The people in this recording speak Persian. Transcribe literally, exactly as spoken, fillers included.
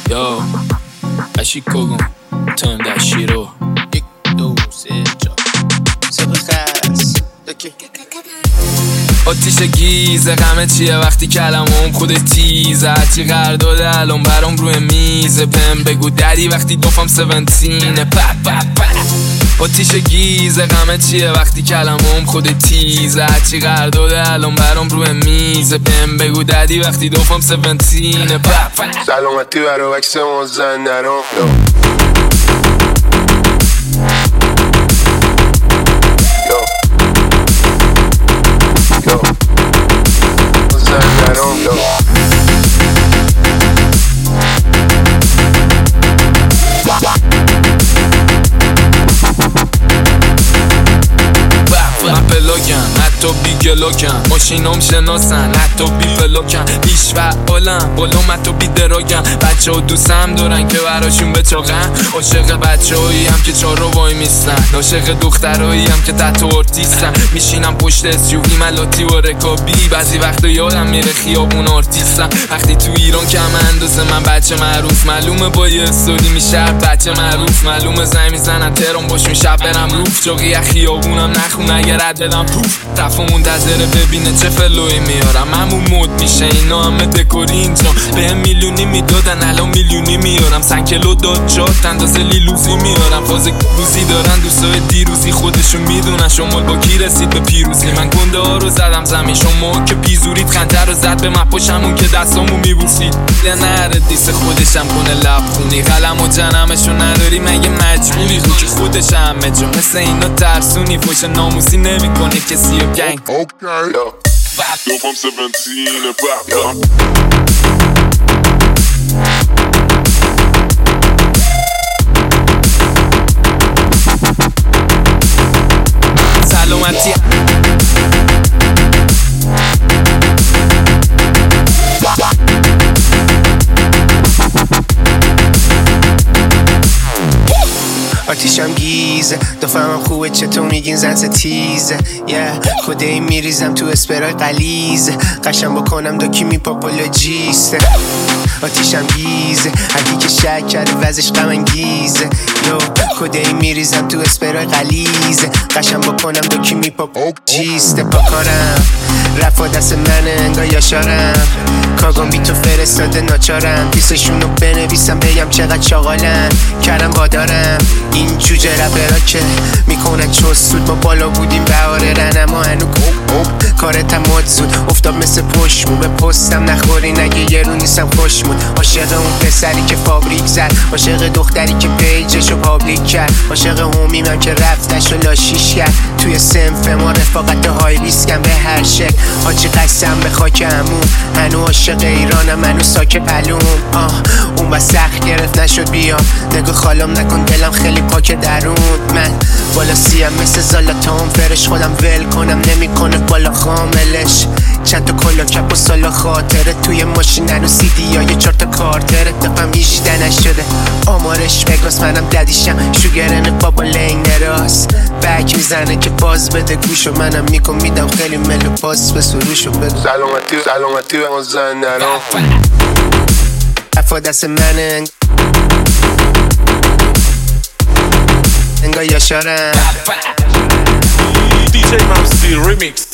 Yo, اشی کگم تایم دشی رو یک دو سه چار سه بخص دکی آتیش گیزه غمه چیه وقتی کلمم خود تیزه هرچی قرار داده الان برام روی میزه پم بگو دری وقتی دوفم سونتینه پا پا پا آتیش گیزه غمه چیه وقتی کلمم خود تیزه هرچی قرار داده الان برام روی میزه پم بگو دری وقتی دوفم سونتینه پا پا سلامتی برای وکس مزن نرم من پلاکم حتی بی گلاکم ماشینام شناسن حتی بی پلاکم بیش فعالم بالام حتی بی دراگم بچه ها دوستم دارن که براشون بچاقم عاشق بچه هایی هم که چار رو وای میستن عاشق دخترهایی هم که تحت آرتیستن میشینم پشت اسیووی ملاتی و رکابی بعضی وقتا یادم میره خیابون آرتیستم وقتی تو ایران کم اندازه من بچه معروف معلومه با یه استوری میشه بچه معروف معلومه زنگ میزنن تهران باش میشه برم روف چاقی خیابونم نخون اگر دلم پوف رفت منتظره ببینه چه فلوی میارم همون مود میشه اینا همه دکوری اینجا به هم میلیونی میدادن الان میلیونی میارم سنکلو داد جات اندازه لیلوزی میارم فاز روزی دارن دوستای دیروزی خودشون میدونن شمال با کی رسید به پیروزی من گنده ها رو زدم زمین شما که پیزورید خنجر رو زد به مپاشمون که دستامو میبوسید یه نهر دیس خودشم کنه لبخونی قلم و جنمشو نداری مگه مجبوری رو که خودش همه جا مثل اینا ترسونی فوش ناموسی نمیکنه کسی و گنگ اوکی دوفم سونتینه پا سلامتی آتیشم گیزه دفعهم خوبه چطور میگین زن ستیزه yeah. خوده این میریزم تو اسپرای قلیزه قشم بکنم داکی می پاپولوژیسته آتیشم گیزه هرکی که شک کرده وزش غم انگیزه یو خوده این میریزم تو اسپرای قلیزه قشم بکنم داکی می پاپولوژیسته پاکارم رفا دست منه انگاه یاشارم کاغام بی تو فرستاده ناچارم دیسشونو بنویسم بگم چقدر چاقالن کردم وادارم این جوجه رپرا که میکنن چوست سود ما بالا بودیم بهاره رنما هنو کارتم مد زود افتاد مثل پشمون به پستم نخوری نگه یه رو نیستم خوشمون عاشق اون پسری که فابریک زد عاشق دختری که پیجشو پابلیک کرد عاشق همیمم که رفتشو لاشیش کرد توی سنف ما رفاقت های ریسکم به هر شکل حاجی قسم به خاک همون هنو عاشق ایرانم هنو ساک پلوم آه اون با سخت گرفت نشد بیام نگو خالم نکن دلم خیلی پاک درون من بالا سیم مثل زالاتام فرش خودم ول کنم نمیکنه بالا خاملش چند تا کلا کپ و سالا خاطره توی ماشین هنو سی دی های چار تا کارتره دقم هیچده نشده آمارش بگاس منم ددیشم شوگرن بابا لین نراس بک میزنه که باز بده گوشو منم میکن میدم خیلی ملو پاس به سروشو بده سلامتی سلامتی به مزن نرم رفا دست منه انگاه یاشارم دی جی ممسی ریمیکس